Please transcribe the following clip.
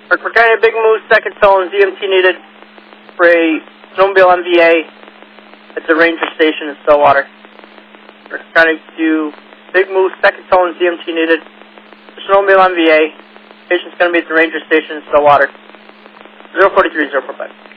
We're carrying a Big Moose, second tone, ZMT needed for a snowmobile MVA at the ranger station in Stillwater. We're trying to do Big Moose, second tone, ZMT needed for snowmobile MVA. Station's going to be at the ranger station in Stillwater. 043-045.